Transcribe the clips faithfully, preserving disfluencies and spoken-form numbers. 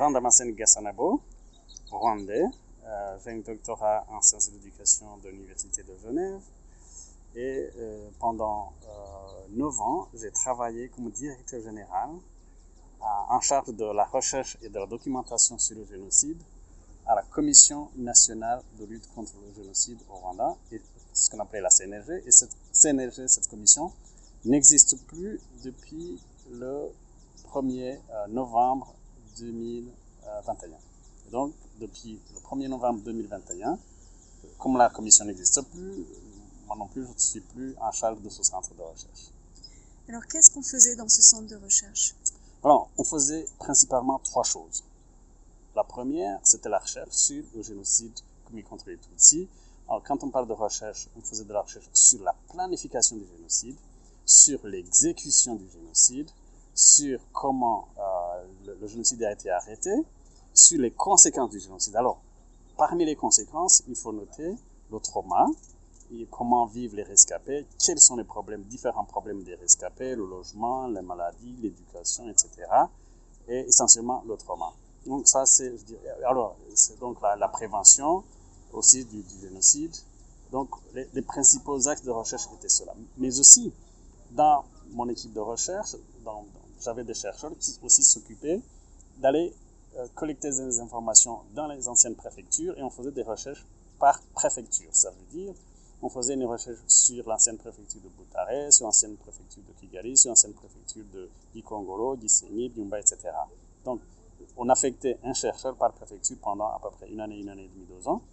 Jean Damascène Gassanabo, rwandais. Euh, j'ai un doctorat en sciences de l'éducation de l'Université de Genève. Et euh, pendant euh, neuf ans, j'ai travaillé comme directeur général en charge de la recherche et de la documentation sur le génocide à la Commission nationale de lutte contre le génocide au Rwanda, et ce qu'on appelait la C N R G. Et cette C N R G, cette commission, n'existe plus depuis le premier novembre deux mille vingt et un. Et donc, depuis le premier novembre deux mille vingt et un, comme la commission n'existe plus, moi non plus, je ne suis plus en charge de ce centre de recherche. Alors, qu'est-ce qu'on faisait dans ce centre de recherche ? Alors, on faisait principalement trois choses. La première, c'était la recherche sur le génocide commis contre les Tutsis. Alors, quand on parle de recherche, on faisait de la recherche sur la planification du génocide, sur l'exécution du génocide, sur comment euh, le, le génocide a été arrêté, sur les conséquences du génocide. Alors, parmi les conséquences, il faut noter le trauma, et comment vivent les rescapés, quels sont les problèmes, différents problèmes des rescapés, le logement, les maladies, l'éducation, et cetera. Et essentiellement le trauma. Donc ça, c'est, je dirais, alors, c'est donc la, la prévention aussi du, du génocide. Donc les, les principaux axes de recherche étaient cela. Mais aussi, dans mon équipe de recherche, dans, dans, j'avais des chercheurs qui aussi s'occupaient d'aller euh, collecter des informations dans les anciennes préfectures, et on faisait des recherches par préfecture. Ça veut dire, on faisait une recherche sur l'ancienne préfecture de Butare, sur l'ancienne préfecture de Kigali, sur l'ancienne préfecture de Gikongoro, Gisenyi, Byumba, et cetera. Donc, on affectait un chercheur par préfecture pendant à peu près une année, une année et demie, deux ans,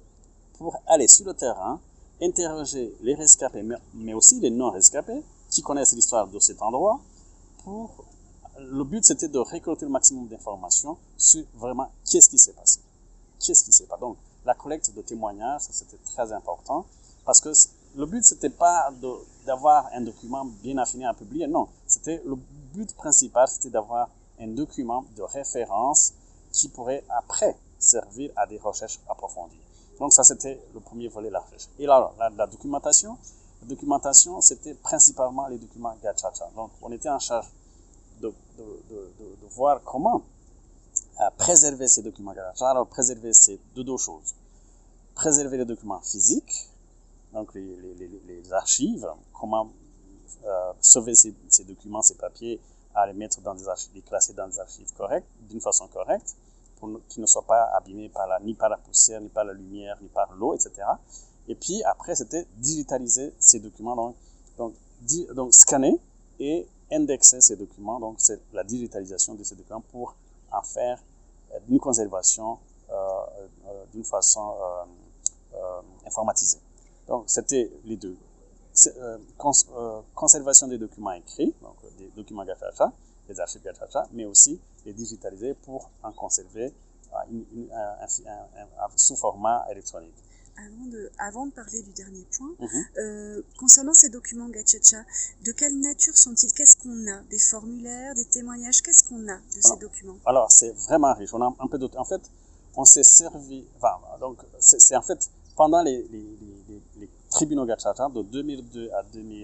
pour aller sur le terrain, interroger les rescapés, mais aussi les non-rescapés, qui connaissent l'histoire de cet endroit. Pour... Le but, c'était de récolter le maximum d'informations sur vraiment qu'est-ce qui s'est passé. Qu'est-ce qui s'est passé. Donc, la collecte de témoignages, ça, c'était très important. Parce que le but, c'était pas de, d'avoir un document bien affiné à publier, non. C'était, le but principal, c'était d'avoir un document de référence qui pourrait après servir à des recherches approfondies. Donc ça, c'était le premier volet de la recherche. Et là, la, la documentation, la documentation, c'était principalement les documents Gacaca. Donc on était en charge de, de, de, de, de voir comment euh, préserver ces documents Gacaca. Alors préserver, c'est de deux choses. Préserver les documents physiques, donc les, les, les, les archives, comment euh, sauver ces, ces documents, ces papiers, à les mettre dans des archives, les classer dans des archives correctes, d'une façon correcte, pour qu'ils ne soient pas abîmés par la, ni par la poussière, ni par la lumière, ni par l'eau, et cetera. Et puis après, c'était digitaliser ces documents, donc, donc, di, donc scanner et indexer ces documents, donc c'est la digitalisation de ces documents pour en faire euh, une conservation euh, euh, d'une façon euh, euh, informatisée. Donc c'était les deux. Euh, cons, euh, conservation des documents écrits, donc des documents Gacaca, des archives Gacaca, mais aussi les digitaliser pour en conserver euh, une, une, un, un, un, sous format électronique. Avant de, avant de parler du dernier point, Mm-hmm. euh, concernant ces documents Gacaca, de quelle nature sont-ils? Qu'est-ce qu'on a? Des formulaires, des témoignages? Qu'est-ce qu'on a de alors, ces documents? Alors c'est vraiment riche. On a un peu d'autres. En fait, on s'est servi. Enfin, donc c'est, c'est en fait pendant les, les, les, les tribunaux Gacaca de deux mille deux à deux mille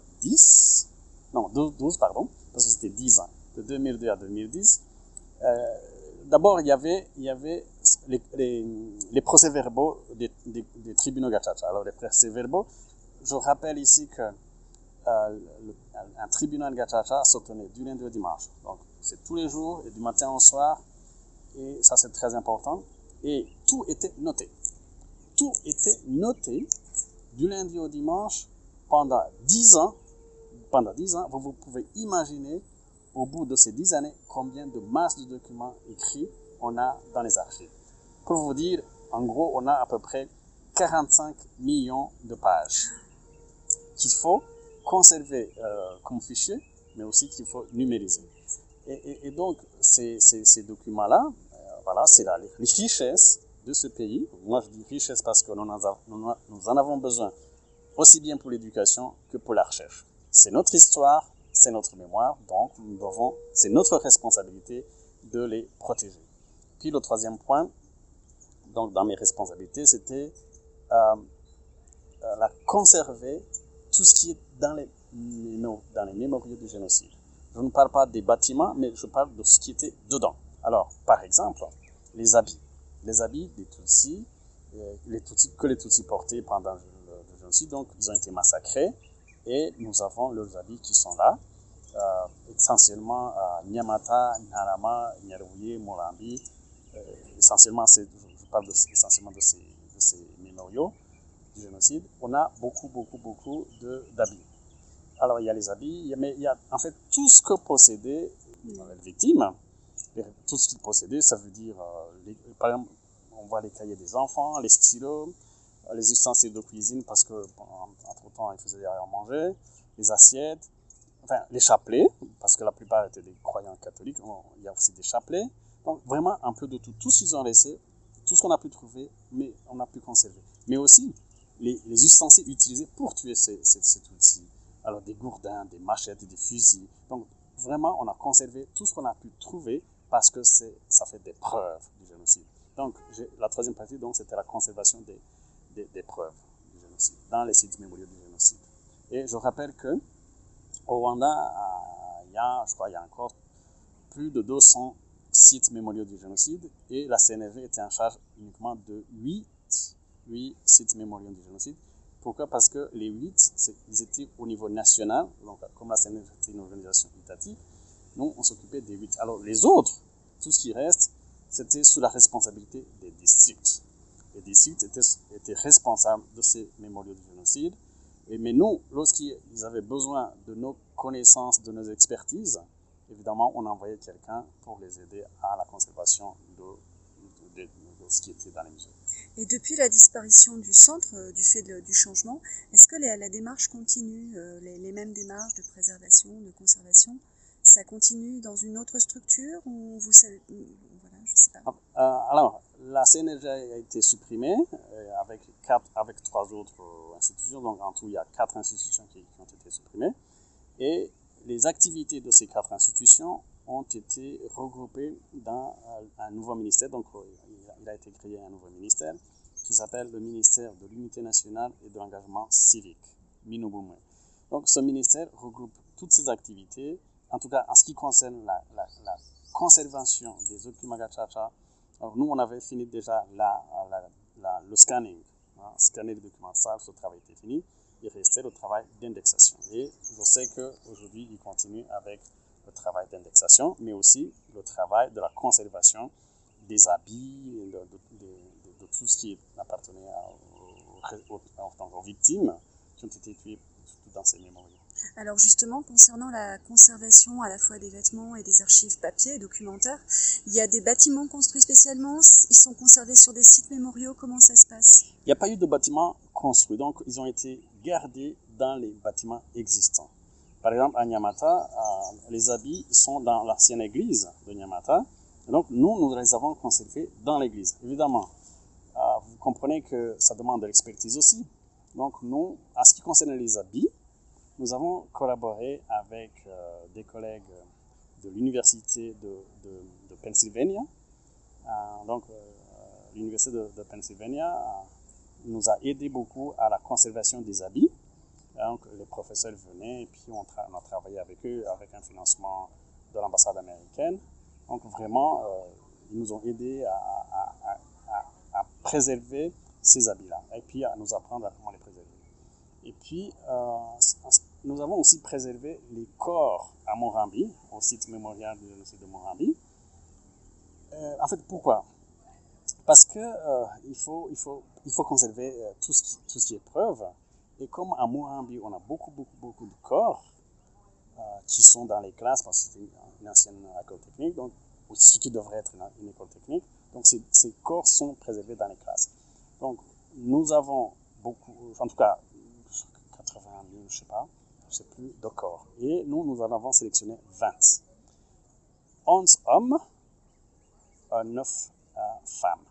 dix, non douze pardon, parce que c'était dix ans, de deux mille deux à deux mille dix. Euh, d'abord il y avait il y avait les, les, les procès-verbaux des, des, des tribunaux Gacaca. Alors les procès-verbaux, je rappelle ici que euh, le, un tribunal Gacaca se tenait du lundi au dimanche, donc c'est tous les jours et du matin au soir, et ça c'est très important, et tout était noté. Tout était noté du lundi au dimanche pendant dix ans. Pendant dix ans, vous, vous pouvez imaginer, au bout de ces dix années, combien de masses de documents écrits on a dans les archives. Pour vous dire, en gros, on a à peu près quarante-cinq millions de pages qu'il faut conserver euh, comme fichier, mais aussi qu'il faut numériser. Et, et, et donc, ces, ces, ces documents-là, euh, voilà, c'est la, les richesses de ce pays. Moi, je dis richesse parce que nous en, avons, nous en avons besoin aussi bien pour l'éducation que pour la recherche. C'est notre histoire, c'est notre mémoire, donc nous devons, c'est notre responsabilité de les protéger. Puis le troisième point, donc dans mes responsabilités, c'était euh, euh, la conserver tout ce qui est dans les, dans les mémoriaux du génocide. Je ne parle pas des bâtiments, mais je parle de ce qui était dedans. Alors, par exemple, exemple, les habits. Les habits des Tutsis, les Tutsis que les Tutsis portaient pendant le, le génocide, donc ils ont été massacrés et nous avons leurs habits qui sont là, euh, essentiellement à Nyamata, Nharama, Nyarubuye, Morambi, euh, essentiellement, je parle de, essentiellement de ces, de ces mémoriaux du génocide. On a beaucoup, beaucoup, beaucoup d'habits. Alors il y a les habits, mais il y a en fait tout ce que possédait les victimes. Tout ce qu'ils possédaient, ça veut dire, euh, les, par exemple, on voit les cahiers des enfants, les stylos, euh, les ustensiles de cuisine parce que bon, entre temps ils faisaient à manger, les assiettes, enfin les chapelets parce que la plupart étaient des croyants catholiques. Bon, il y a aussi des chapelets. Donc vraiment un peu de tout. Tout ce qu'ils ont laissé, tout ce qu'on a pu trouver, mais on a pu conserver. Mais aussi les, les ustensiles utilisés pour tuer ces, ces, ces outils. Alors des gourdins, des machettes, des fusils. Donc vraiment on a conservé tout ce qu'on a pu trouver. Parce que c'est, ça fait des preuves du génocide. Donc, la troisième partie, donc, c'était la conservation des, des, des preuves du génocide dans les sites mémoriaux du génocide. Et je rappelle que au Rwanda, euh, il y a, je crois, il y a encore plus de deux cents sites mémoriaux du génocide et la C N R D était en charge uniquement de huit sites mémoriaux du génocide. Pourquoi? Parce que les huit, ils étaient au niveau national, donc comme la C N R D était une organisation étatique, nous, on s'occupait des huit. Alors, les autres, tout ce qui reste, c'était sous la responsabilité des districts. Les districts étaient, étaient responsables de ces mémoriaux du génocide. Et, mais nous, lorsqu'ils avaient besoin de nos connaissances, de nos expertises, évidemment, on envoyait quelqu'un pour les aider à la conservation de, de, de, de ce qui était dans les musées. Et depuis la disparition du centre, euh, du fait de, du changement, est-ce que les, la démarche continue, euh, les, les mêmes démarches de préservation, de conservation? Ça continue dans une autre structure ou vous savez, voilà, je sais pas. Euh, alors, la C N R G a été supprimée euh, avec, quatre, avec trois autres euh, institutions. Donc, en tout, il y a quatre institutions qui, qui ont été supprimées. Et les activités de ces quatre institutions ont été regroupées dans euh, un nouveau ministère. Donc, euh, il a été créé un nouveau ministère qui s'appelle le ministère de l'Unité nationale et de l'engagement civique, Minubumwe. Donc, ce ministère regroupe toutes ces activités. En tout cas, en ce qui concerne la, la, la conservation des documents Gacaca, alors nous, on avait fini déjà la, la, la, le scanning. Hein, scanner les documents, ça, ce travail était fini. Il restait le travail d'indexation. Et je sais qu'aujourd'hui, il continue avec le travail d'indexation, mais aussi le travail de la conservation des habits, de, de, de, de, de tout ce qui appartenait aux, aux, aux, aux victimes qui ont été tuées dans ces mémoriaux. Alors justement, concernant la conservation à la fois des vêtements et des archives papier et documentaires, il y a des bâtiments construits spécialement, ils sont conservés sur des sites mémoriaux, comment ça se passe? Il n'y a pas eu de bâtiments construits, donc ils ont été gardés dans les bâtiments existants. Par exemple, à Nyamata, euh, les habits sont dans l'ancienne église de Nyamata, et donc nous, nous les avons conservés dans l'église. Évidemment, euh, vous comprenez que ça demande de l'expertise aussi. Donc nous, en ce qui concerne les habits, nous avons collaboré avec euh, des collègues de l'université de, de, de Pennsylvania. Euh, donc, euh, l'université de, de Pennsylvania euh, nous a aidé beaucoup à la conservation des habits. Donc, les professeurs venaient et puis on, tra on a travaillé avec eux avec un financement de l'ambassade américaine. Donc, vraiment, euh, ils nous ont aidés à, à, à, à, à préserver ces habits-là et puis à nous apprendre à comment les préserver. Et puis, euh, nous avons aussi préservé les corps à Morambi, au site mémorial du génocide de Morambi. Euh, en fait, pourquoi? Parce que euh, il, faut, il, faut, il faut conserver euh, tout, ce qui, tout ce qui est preuve. Et comme à Morambi, on a beaucoup, beaucoup, beaucoup de corps euh, qui sont dans les classes, parce que c'est une, une ancienne école technique, donc, ou ce qui devrait être une, une école technique. Donc, ces, ces corps sont préservés dans les classes. Donc, nous avons beaucoup, en tout cas, quatre-vingt mille, je ne sais pas, je ne sais plus, de corps. Et nous, nous en avons sélectionné vingt. onze hommes, euh, neuf euh, femmes.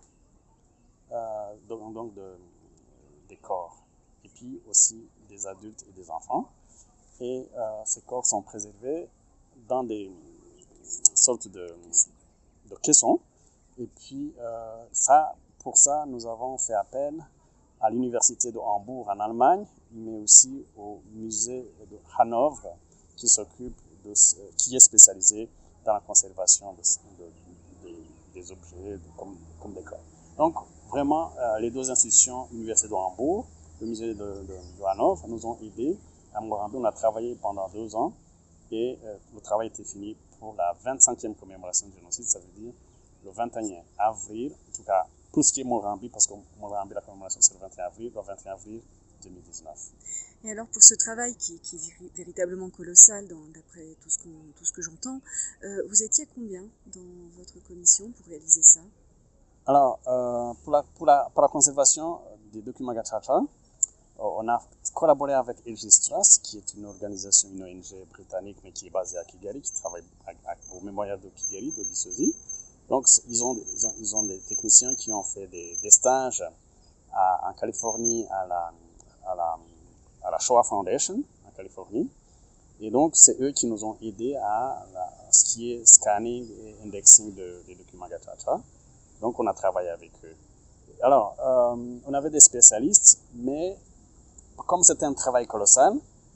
Euh, donc, donc de, des corps. Et puis aussi des adultes et des enfants. Et euh, ces corps sont préservés dans des sortes de, de caissons. Et puis, euh, ça, pour ça, nous avons fait appel à l'université de Hambourg en Allemagne, mais aussi au musée de Hanovre, qui s'occupe de, qui est spécialisé dans la conservation de, de, de, des objets comme, comme des corps. Donc, vraiment, euh, les deux institutions, l'Université de Hambourg, le musée de, de, de Hanovre, nous ont aidés. À Morambi, on a travaillé pendant deux ans et euh, le travail était fini pour la vingt-cinquième commémoration du génocide, ça veut dire le vingt et un avril, en tout cas tout ce qui est Morambi, parce que Morambi, la commémoration c'est le vingt et un avril, le vingt et un avril deux mille dix-neuf. Et alors pour ce travail qui, qui est véritablement colossal, d'après tout ce, tout ce que j'entends, euh, vous étiez combien dans votre commission pour réaliser ça? Alors, euh, pour, la, pour, la, pour la conservation des documents Gacaca, on a collaboré avec Elgistras, qui est une organisation, une O N G britannique, mais qui est basée à Kigali, qui travaille à, à, au mémorial de Kigali, de Gisozi. Donc, ils ont, ils, ont, ils ont des techniciens qui ont fait des, des stages à, en Californie, à la, à, la, à la Shoah Foundation, en Californie. Et donc, c'est eux qui nous ont aidés à, à ce qui est scanning et indexing de, des documents Gacaca. Donc, on a travaillé avec eux. Alors, euh, on avait des spécialistes, mais comme c'était un travail colossal,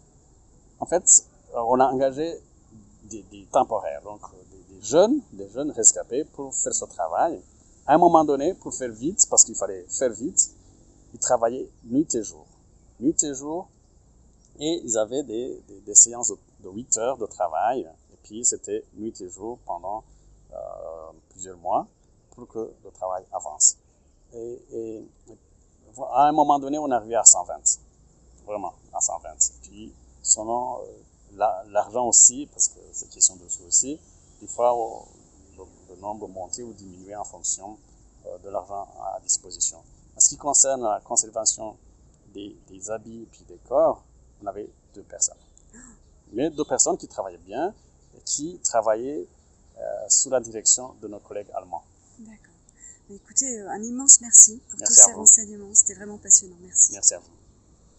en fait, on a engagé des, des temporaires, donc des, des jeunes, des jeunes rescapés pour faire ce travail. À un moment donné, pour faire vite, parce qu'il fallait faire vite, ils travaillaient nuit et jour. Nuit et jour, et ils avaient des, des, des séances de, de huit heures de travail, et puis c'était nuit et jour pendant euh, plusieurs mois pour que le travail avance. Et, et à un moment donné, on est arrivé à cent vingt. Vraiment, à cent vingt. Puis, selon euh, l'argent aussi, parce que c'est question de sous aussi, des fois, oh, le, le nombre montait ou diminuait en fonction euh, de l'argent à disposition. En ce qui concerne la conservation des, des habits et des corps, on avait deux personnes. Mais deux personnes qui travaillaient bien et qui travaillaient euh, sous la direction de nos collègues allemands. D'accord. Écoutez, un immense merci pour merci tous ces renseignements. C'était vraiment passionnant. Merci. Merci à vous.